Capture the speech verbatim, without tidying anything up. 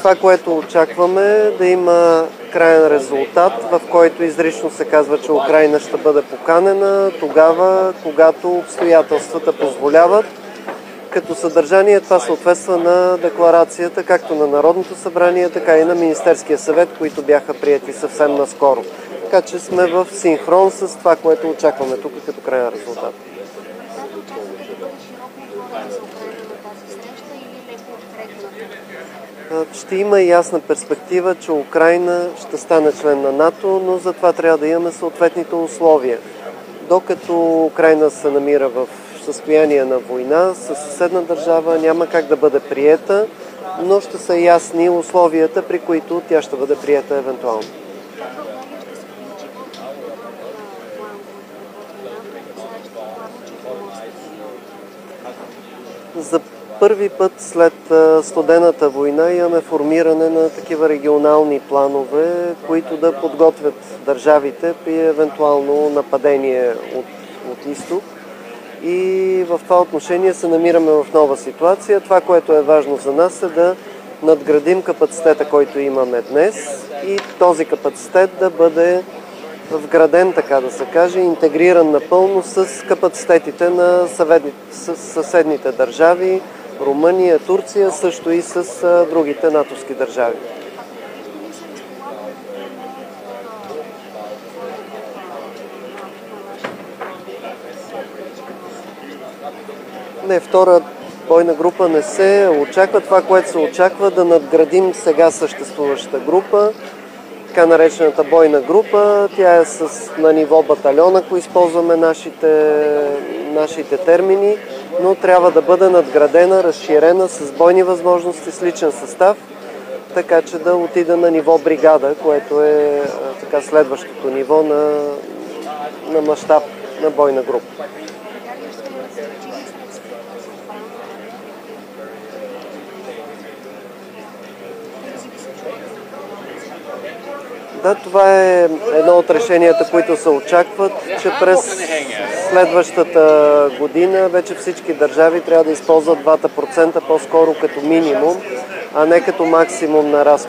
Това, което очакваме, да има краен резултат, в който изрично се казва, че Украйна ще бъде поканена тогава, когато обстоятелствата позволяват. Като съдържание това съответства на декларацията както на Народното събрание, така и на Министерския съвет, които бяха приети съвсем наскоро. Така че сме в синхрон с това, което очакваме тук като крайен резултат. Ще има ясна перспектива, че Украйна ще стане член на НАТО, но за това трябва да имаме съответните условия. Докато Украйна се намира в състояние на война със съседна държава, няма как да бъде приета, но ще са ясни условията, при които тя ще бъде приета евентуално. За първи път след студената война имаме формиране на такива регионални планове, които да подготвят държавите при евентуално нападение от, от изток. И в това отношение се намираме в нова ситуация. Това, което е важно за нас, е да надградим капацитета, който имаме днес, и този капацитет да бъде вграден, така да се каже, интегриран напълно с капацитетите на съседните държави, Румъния, Турция, също и с другите натовски държави. Не, втора бойна група не се очаква. Това, което се очаква, да надградим сега съществуващата група, така наречената бойна група. Тя е с, на ниво батальон, ако използваме нашите, нашите термини, но трябва да бъде надградена, разширена с бойни възможности, с личен състав, така че да отида на ниво бригада, което е така следващото ниво на, на мащаб на бойна група. Да, това е едно от решенията, които се очакват, че през следващата година вече всички държави трябва да използват два процента по-скоро като минимум, а не като максимум на разход.